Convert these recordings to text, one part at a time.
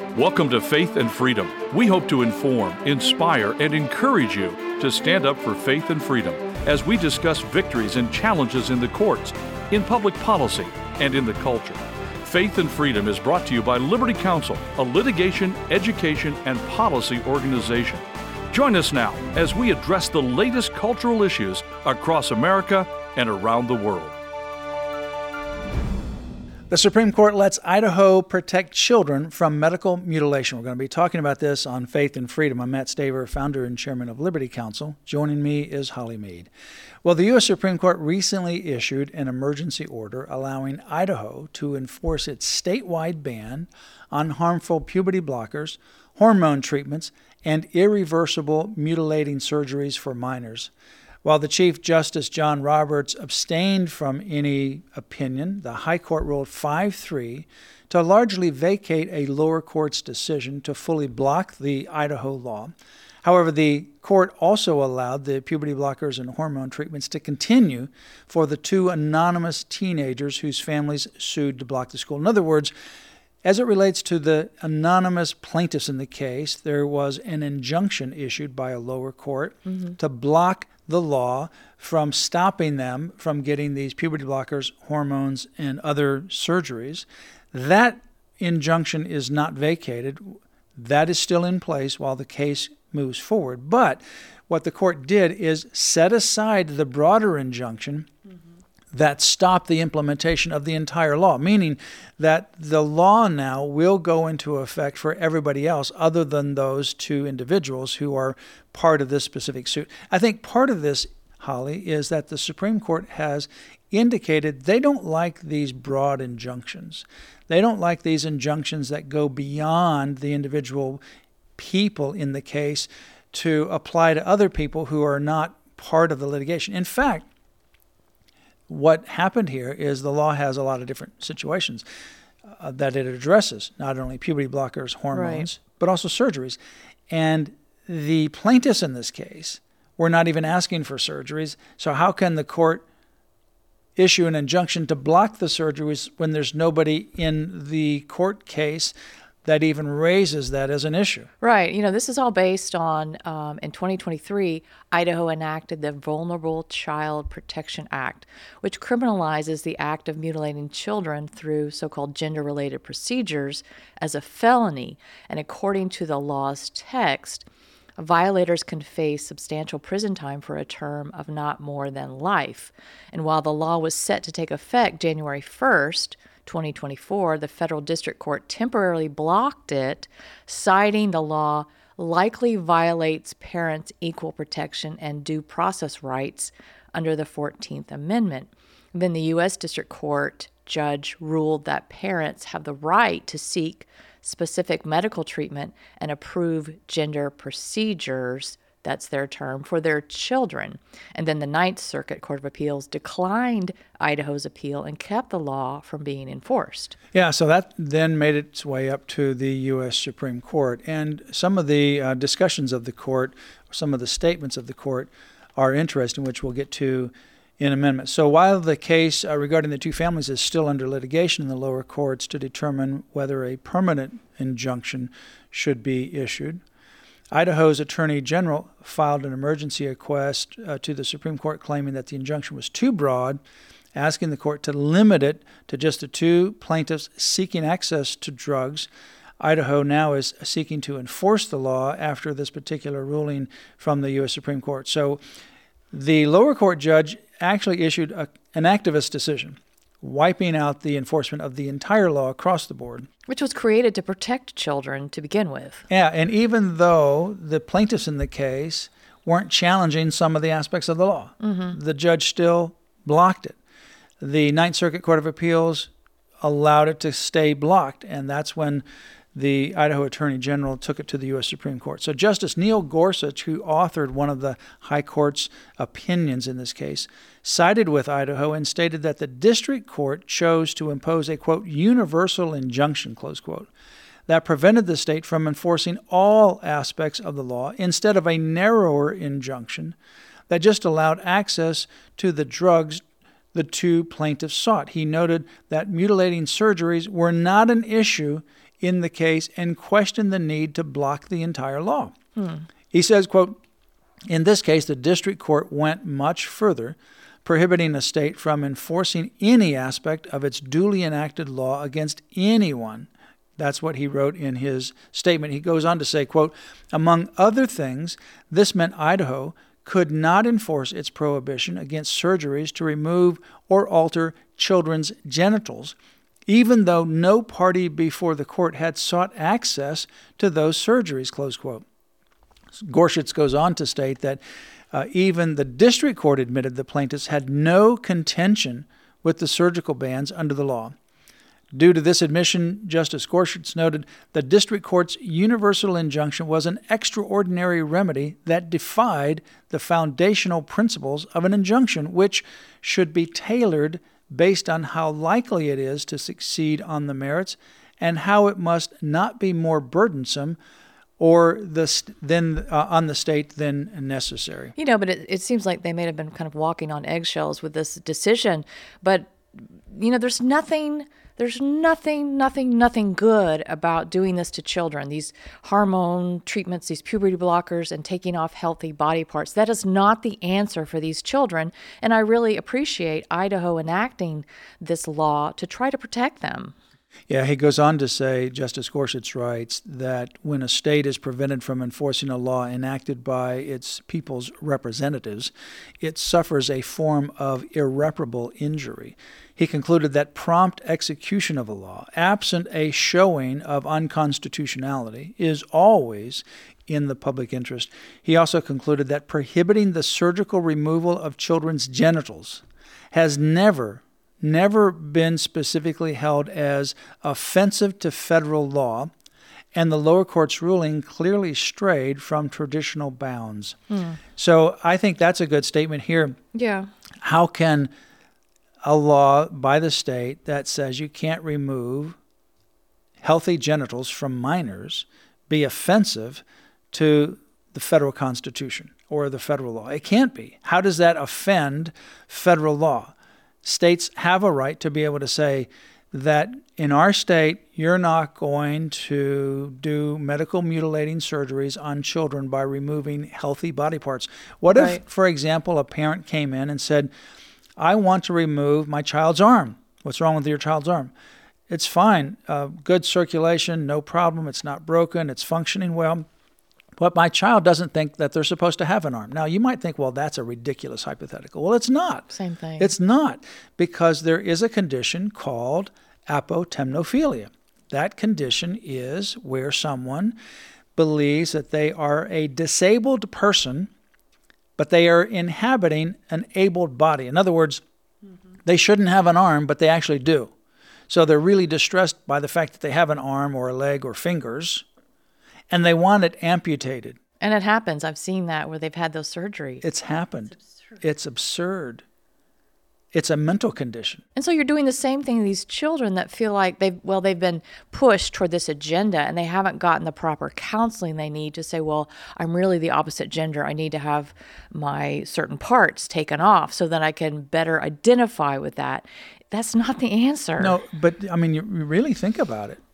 Welcome to Faith and Freedom. We hope to inform, inspire, and encourage you to stand up for faith and freedom as we discuss victories and challenges in the courts, in public policy, and in the culture. Faith and Freedom is brought to you by Liberty Counsel, a litigation, education, and policy organization. Join us now as we address the latest cultural issues across America and around the world. The Supreme Court lets Idaho protect children from medical mutilation. We're going to be talking about this on Faith and Freedom. I'm Matt Staver, founder and chairman of Liberty Counsel. Joining me is Holly Mead. Well, the U.S. Supreme Court recently issued an emergency order allowing Idaho to enforce its statewide ban on harmful puberty blockers, hormone treatments, and irreversible mutilating surgeries for minors. While the Chief Justice John Roberts abstained from any opinion, the High Court ruled 5-3 to largely vacate a lower court's decision to fully block the Idaho law. However, the court also allowed the puberty blockers and hormone treatments to continue for the two anonymous teenagers whose families sued to block the school. In other words, as it relates to the anonymous plaintiffs in the case, there was an injunction issued by a lower court to block the law from stopping them from getting these puberty blockers, hormones, and other surgeries. That injunction is not vacated. That is still in place while the case moves forward. But what the court did is set aside the broader injunction that stopped the implementation of the entire law, meaning that the law now will go into effect for everybody else other than those two individuals who are part of this specific suit. I think part of this, Holly, is that the Supreme Court has indicated they don't like these broad injunctions. They don't like these injunctions that go beyond the individual people in the case to apply to other people who are not part of the litigation. In fact, what happened here is the law has a lot of different situations that it addresses, not only puberty blockers, hormones, but also surgeries. And the plaintiffs in this case were not even asking for surgeries. So how can the court issue an injunction to block the surgeries when there's nobody in the court case that even raises that as an issue? Right. You know, this is all based on, in 2023, Idaho enacted the Vulnerable Child Protection Act, which criminalizes the act of mutilating children through so-called gender-related procedures as a felony. And according to the law's text, violators can face substantial prison time for a term of not more than life. And while the law was set to take effect January 1st, 2024, the federal district court temporarily blocked it, citing the law likely violates parents' equal protection and due process rights under the 14th Amendment. Then the U.S. District Court judge ruled that parents have the right to seek specific medical treatment and approve gender procedures, that's their term, for their children. And then the Ninth Circuit Court of Appeals declined Idaho's appeal and kept the law from being enforced. Yeah, so that then made its way up to the U.S. Supreme Court. And some of the discussions of the court, some of the statements of the court are interesting, which we'll get to in a minute. So while the case regarding the two families is still under litigation in the lower courts to determine whether a permanent injunction should be issued, Idaho's Attorney General filed an emergency request to the Supreme Court claiming that the injunction was too broad, asking the court to limit it to just the two plaintiffs seeking access to drugs. Idaho now is seeking to enforce the law after this particular ruling from the U.S. Supreme Court. So the lower court judge actually issued an activist decision, wiping out the enforcement of the entire law across the board. Which was created to protect children to begin with. Yeah, and even though the plaintiffs in the case weren't challenging some of the aspects of the law, the judge still blocked it. The Ninth Circuit Court of Appeals allowed it to stay blocked, and that's when the Idaho Attorney General took it to the U.S. Supreme Court. So Justice Neil Gorsuch, who authored one of the High Court's opinions in this case, sided with Idaho and stated that the district court chose to impose a, quote, universal injunction, close quote, that prevented the state from enforcing all aspects of the law instead of a narrower injunction that just allowed access to the drugs the two plaintiffs sought. He noted that mutilating surgeries were not an issue in the case and questioned the need to block the entire law. He says, quote, "In this case, the district court went much further, prohibiting a state from enforcing any aspect of its duly enacted law against anyone." That's what he wrote in his statement. He goes on to say, quote, "Among other things, this meant Idaho could not enforce its prohibition against surgeries to remove or alter children's genitals, even though no party before the court had sought access to those surgeries," close quote. Gorsuch goes on to state that even the district court admitted the plaintiffs had no contention with the surgical bans under the law. Due to this admission, Justice Gorsuch noted, the district court's universal injunction was an extraordinary remedy that defied the foundational principles of an injunction, which should be tailored based on how likely it is to succeed on the merits and how it must not be more burdensome or on the state than necessary. But it seems like they may have been kind of walking on eggshells with this decision. But, there's nothing good about doing this to children. These hormone treatments, these puberty blockers, and taking off healthy body parts. That is not the answer for these children. And I really appreciate Idaho enacting this law to try to protect them. Yeah, he goes on to say, Justice Gorsuch writes, that when a state is prevented from enforcing a law enacted by its people's representatives, it suffers a form of irreparable injury. He concluded that prompt execution of a law, absent a showing of unconstitutionality, is always in the public interest. He also concluded that prohibiting the surgical removal of children's genitals has never been specifically held as offensive to federal law, and the lower court's ruling clearly strayed from traditional bounds. So I think that's a good statement here. Yeah. How can a law by the state that says you can't remove healthy genitals from minors be offensive to the federal Constitution or the federal law? It can't be. How does that offend federal law? States have a right to be able to say that in our state, you're not going to do medical mutilating surgeries on children by removing healthy body parts. What if, for example, a parent came in and said, I want to remove my child's arm. What's wrong with your child's arm? It's fine. Good circulation, no problem. It's not broken. It's functioning well. But my child doesn't think that they're supposed to have an arm. Now, you might think, well, that's a ridiculous hypothetical. Well, it's not. Same thing. It's not, because there is a condition called apotemnophilia. That condition is where someone believes that they are a disabled person, but they are inhabiting an abled body. In other words, they shouldn't have an arm, but they actually do. So they're really distressed by the fact that they have an arm or a leg or fingers, and they want it amputated. And it happens. I've seen that where they've had those surgeries. It's happened. It's absurd. It's a mental condition. And so you're doing the same thing to these children that feel like they've been pushed toward this agenda and they haven't gotten the proper counseling they need to say, well, I'm really the opposite gender. I need to have my certain parts taken off so that I can better identify with that. That's not the answer. No, but I mean, you really think about it.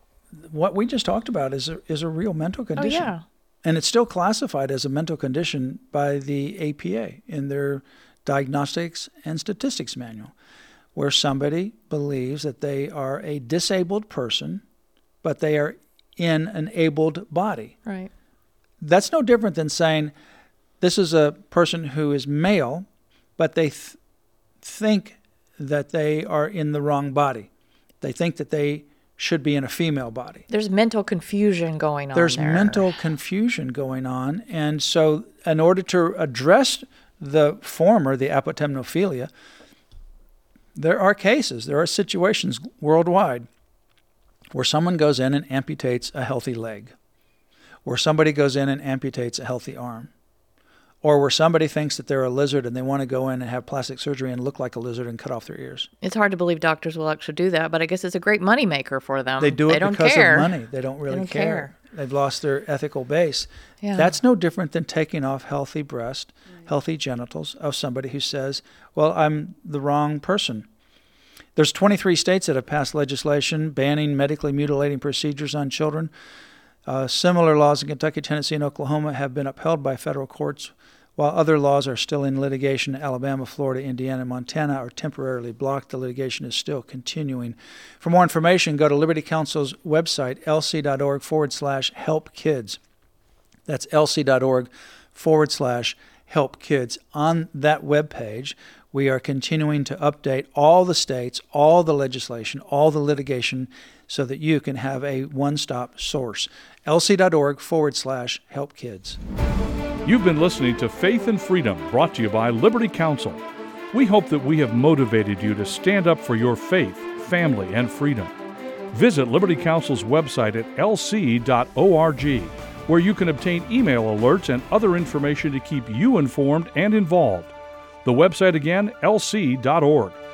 What we just talked about is a real mental condition. Oh, yeah. And it's still classified as a mental condition by the APA in their Diagnostics and Statistics Manual, where somebody believes that they are a disabled person, but they are in an abled body. Right. That's no different than saying this is a person who is male, but they think that they are in the wrong body. They think that they should be in a female body. There's mental confusion going on There's there. mental confusion going on. And so in order to address the former, the apotemnophilia, there are situations worldwide where someone goes in and amputates a healthy leg, where somebody goes in and amputates a healthy arm, or where somebody thinks that they're a lizard and they want to go in and have plastic surgery and look like a lizard and cut off their ears. It's hard to believe doctors will actually do that, but I guess it's a great moneymaker for them. They do it don't because care. of money. They don't really care. They've lost their ethical base. Yeah. That's no different than taking off healthy breast, healthy genitals of somebody who says, well, I'm the wrong person. There's 23 states that have passed legislation banning medically mutilating procedures on children. Similar laws in Kentucky, Tennessee, and Oklahoma have been upheld by federal courts, while other laws are still in litigation. Alabama, Florida, Indiana, and Montana are temporarily blocked. The litigation is still continuing. For more information, go to Liberty Counsel's website, lc.org/helpkids. That's lc.org/helpkids. On that webpage, we are continuing to update all the states, all the legislation, all the litigation, so that you can have a one-stop source. lc.org/helpkids. You've been listening to Faith and Freedom, brought to you by Liberty Counsel. We hope that we have motivated you to stand up for your faith, family, and freedom. Visit Liberty Counsel's website at lc.org, where you can obtain email alerts and other information to keep you informed and involved. The website again, lc.org.